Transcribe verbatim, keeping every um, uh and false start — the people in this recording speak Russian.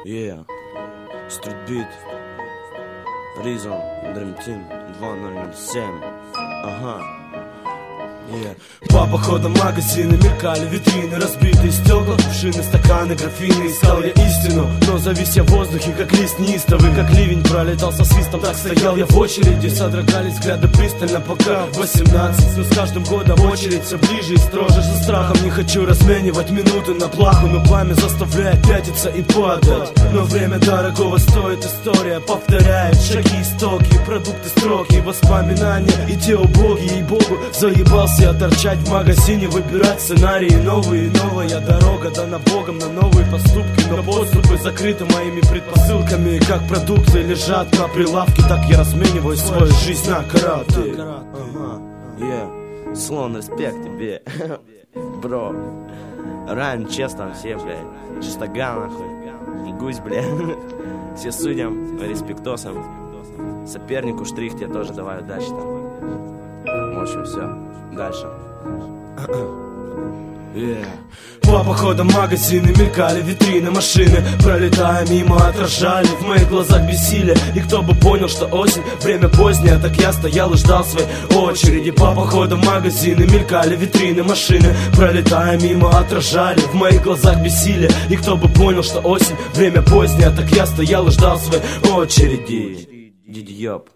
Yeah, Street Beat, Reason, Dream Team, два ноль ноль семь. Ага. Yeah. По походам магазины мелькали витрины, разбитые стекла, кувшины, стаканы, графины. Искал я истину, но завис я в воздухе, как лист неистовый, как ливень пролетал со свистом. Так стоял я в очереди, содрогались взгляды пристально, пока восемнадцать. Но с каждым годом очередь все ближе и строже. За страхом не хочу разменивать минуты на плаху, но пламя заставляет пятиться и падать. Но время дорогого стоит, история повторяет шаги, истоки, продукты, строки, воспоминания и те убогие, и богу заебался я торчать в магазине, выбирать сценарии новые. Новая дорога дана Богом на новые поступки, но подступы закрыты моими предпосылками. Как продукты лежат на прилавке, так я размениваю свою жизнь на караты. Ага, yeah. Слон, респект тебе, бро. Райм честно все, блядь. Чистоган, нахуй. Гусь, блядь. Все судям, респектосам. Сопернику штрих тебе тоже давай удачи там. В общем, все. Дальше. Yeah. По походам магазины мелькали витрины, машины, пролетая мимо, отражали в моих глазах бессилие. И кто бы понял, что осень, время позднее, так я стоял и ждал своей очереди. По походам магазины мелькали витрины, машины, пролетая мимо, отражали в моих глазах бессилие. И кто бы понял, что осень, время позднее, так я стоял и ждал своей очереди. Дидьёб.